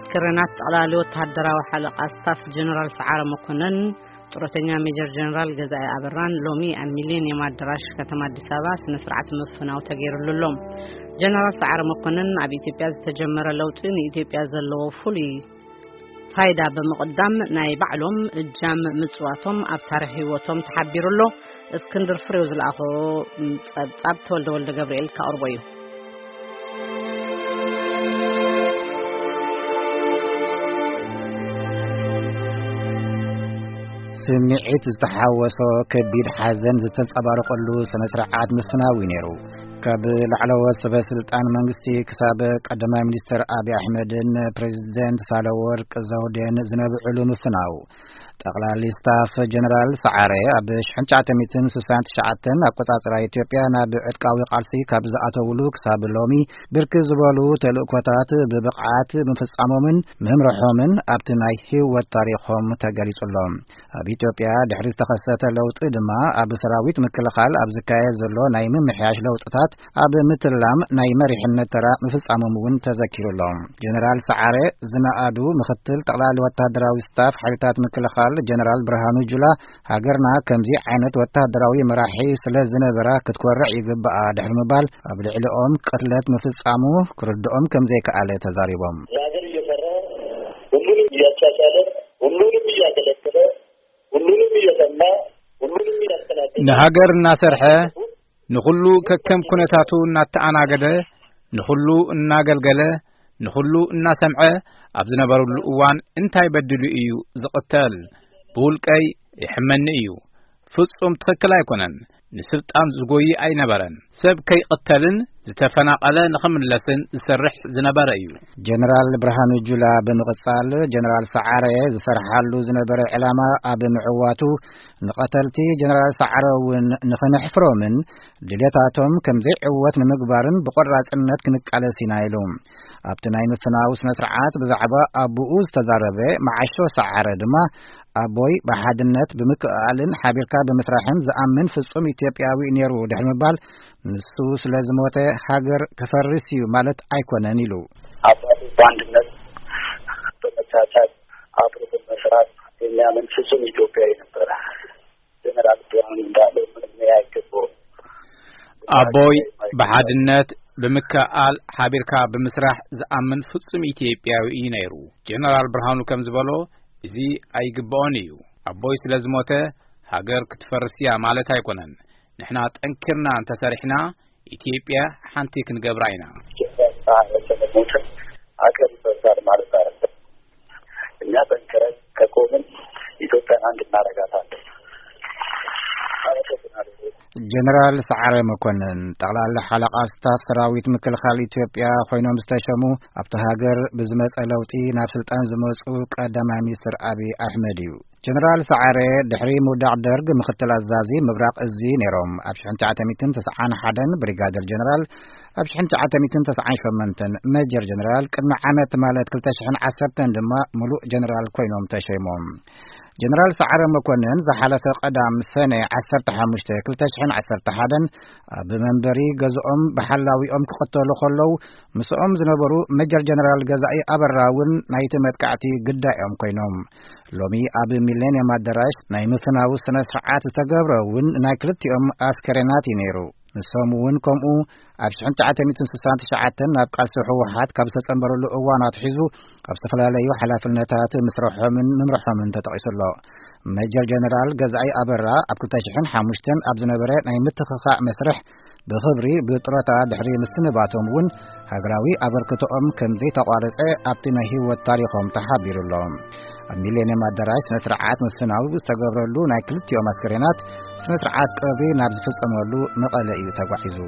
አስከረናት ጠቅላላ ወታደራዊ ሓለቃ ስታፍ ጀነራል ሰዓረ መኮንን ጡረተኛ ሜጀር ጀነራል ገዛኢ አበራን ሎሚ ኣብ ሚሊኒየም አዳራሽ ከተማ አዲስ አበባ ስነ ስርዓት መፍናው ተገይሩሎም ጀነራል ሰዓረ መኮንን ኣብ ኢትዮጵያ ዝተጀመረ ለውጢ ንኢትዮጵያ ዘለዎ ፍሉይ ፋይዳ በመقدም ናይ ባዕሎም እጃም ምጽዋቶም ኣብ ታሪኽ ህይወቶም ተሓቢሩሎ እስክንድር ፍሬው ዝላኹ ጸብጻብ ተወልደ ገብርኤል ካርቦዩ سمعت استحوسو كبير حزن زتنصبارقلو سنه سرعات مفناوي نيرو كابل على وسبه سلطان منغستي كساب قدما مينستر ابي احمدن بريزيدنت سالورق زودين زنبعلو مفناو ጠቅላላ ስታፍ ጀነራል ሰዓረ ኣብ ሽንጫተሚትን 69 አቆጣጽራ ኢትዮጵያ ናብ ዕጥቃዊ ቃልሲ ካብ ዝኣተውሉ ክሳብ ሎሚ ብርክ ዝበሉ ተልእኮታት ብብቕዓት ምፍጻሞምን መምርሖምን ኣብቲ ናይ ህይወት ታሪኾም ተገሊጹሎም ኣብ ኢትዮጵያ ድሕሪ ዝተኸሰተ ለውጢ ድማ ኣብ ሰራዊት ምክልኻል ኣብ ዝካየድ ዘሎ ናይ ምምሕያሽ ለውጥታት ኣብ ምትላም ናይ መሪሕነት ተራ ምፍጻሞም እውን ተዘኪሩሎም ጀነራል ሰዓረ ዝነኣዱ ምክትል ጠቅላላ ወታደራዊ ስታፍ ሓይልታት ምክልኻል ጀነራል ብርሃኑ ጁላ ሀገርና ከምዚ አይነት ወታደራዊ መራሒ ስለዝነበራ ክትኮርዕ ይግባአ ድሕሪ ምባል ኣብ ልዕሊኦም ቅትለት ምፍጻሙ ክርድኦም ከምዚ ከኣለ ተዛሪቦም ሀገር እየሰራ ሁሉንም እያቻቻለ ሁሉንም እያገለገለ ሁሉንም እየሰማ ሁሉንም እያስተናገደ ንሀገር እናሰርሐ ንኹሉ ከከም ኩነታቱ እናተኣናገደ ንኹሉ እናገልገለ ንኹሉ እናሰምዐ ኣብ ዝነበሩሉ እዋን እንታይ በድሉ እዩ ዝቅተል ብውልቀይ ይሕመኒ እዩ ፍጹም ትክክል ኣይኮነን ንስልጣን ዝጎይ ኣይነበረን ሰብ ከይቅተልን ዝተፈናቀለ ንኽምለስን ዝሰርሕ ዝነበረ እዩ ጀነራል ብርሃኑ ጁላ ብምቕጻል ጀነራል ሰዓረ ዝሰርሓሉ ዝነበረ ዕላማ ኣብ ምዕዋቱ ንቀተልቲ ጀነራል ሰዓረ እውን ንኽንሕፍሮምን ድሌታቶም ከምዚ ዕወት ንምግባርን ብቆራጽነት ክንቃለስ ኢና ኢሎም ኣብቲ ናይ ምፍናው ስነ ስርዓት ብዛዕባ ኣቡኡ ዝተዛረበ ማዓሾ ሰዓረ ድማ ኣቦይ በሓድነት ብምክኣልን ሓቢርካ ብምስራሕን ዝኣምን ፍጹም ኢትዮጵያዊ ነይሩ ድሕሪ ምባል ንሱ ስለዝሞተ ሃገር ከፈርስ እዩ ማለት ኣይኮነን ኢሉ አባቱ በአንድነት በመቻቻል አብሮ በመስራት የሚያምን ፍጹም ኢትዮጵያዊ ነበር ጀነራል ብርሃኑ እንዳለው ምንም ያይገባው ኣቦይ በሓድነት ብምክኣል ሓቢርካ ብምስራሕ ዝኣምን ፍጹም ኢትዮጵያዊ ነይሩ ጀነራል ብርሃኑ ከም ዝበሎ እዚ ኣይግባኦን እዩ ኣቦይ ስለዝሞተ ሃገር ክትፈርስያ ማለት ኣይኮነን ንሕና ጠንክርና እንተሰሪሕና ኢትዮጵያ ሓንቲ ክንገብራ ኢና ሃገር ይፈርሳል ማለት አይደለም እኛ ጠንክረን ከቆምን ኢትዮጵያን አንድ እናረጋታለን ጀነራል ሰዓረ መኮንን ጠቅላላ ሓለቃ ስታፍ ሰራዊት ምክልኻል ኢትዮጵያ ኮይኖም ዝተሸሙ ኣብቲ ሃገር ብዝመፀ ለውጢ ናብ ስልጣን ዝመጹ ቀዳማይ ሚኒስትር አብይ አሕመድ እዩ ጀነራል ሰዓረ ድሕሪ ምውዳቅ ደርግ ምክትል አዛዚ ምብራቅ እዚ ነይሮም ኣብ 1991 ብሪጋደር ጀነራል ኣብ 1998 ሜጀር ጀነራል ቅድሚ ዓመት ማለት 2010 ድማ ሙሉእ ጀነራል ኮይኖም ተሸይሞም ጀነራል ሰዓረ መኮንን ዝሓለፈ ቀዳም ሰነ 15 2011 ኣብ መንበሪ ገዝኦም በሐላዊኦም ክኸተሉ ከለው ምስኦም ዝነበሩ ሜጀር ጀነራል ገዛኢ አበራውን ናይቲ መጥቃዕቲ ግዳዮም ኮይኖም ሎሚ ኣብ ሚሊኒየም አዳራሽ ናይ ምፍናው ስነ ስርዓት ተገብረውን ናይ ክልቲኦም አስከሬናት ነይሩ ንሶምውን ከምኡ ኣብ 1969 ናብ ቃልሲ ህወሓት ካብ ዝተጸንበረሉ እዋናት ሒዙ ኣብ ዝተፈላለዩ ሓላፍነታት ምስረሖምን ምምርሖምን ተጠቂሱሎ ሜጀር ጀነራል ገዛኢ አበራ ኣብ 2005 ኣብ ዝነበረ ናይ ምትኽኻእ መስርሕ ብኽብሪ ብጥሮታ ድሕሪ ምስንባቶም እውን ሃገራዊ ኣበርክቶኦም ከምዚ ተቋረጸ ኣብቲ ናይ ህይወት ታሪኾም ተሓቢሩሎም ኣብ ሚሊኒየም አዳራሽ ስነ ስርዓት ምፍናው ዝተገብረሉ ናይ ክልቲኦም አስከሬናት ስነ ስርዓት ቀብሪ ናብ ዝፍጸመሉ መቐለ እዩ ተጓሒዙ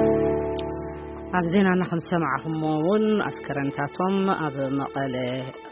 ኣብ ዜናና ከም ሰማዕኹምውን አስከረንታቶም ኣብ መቐለ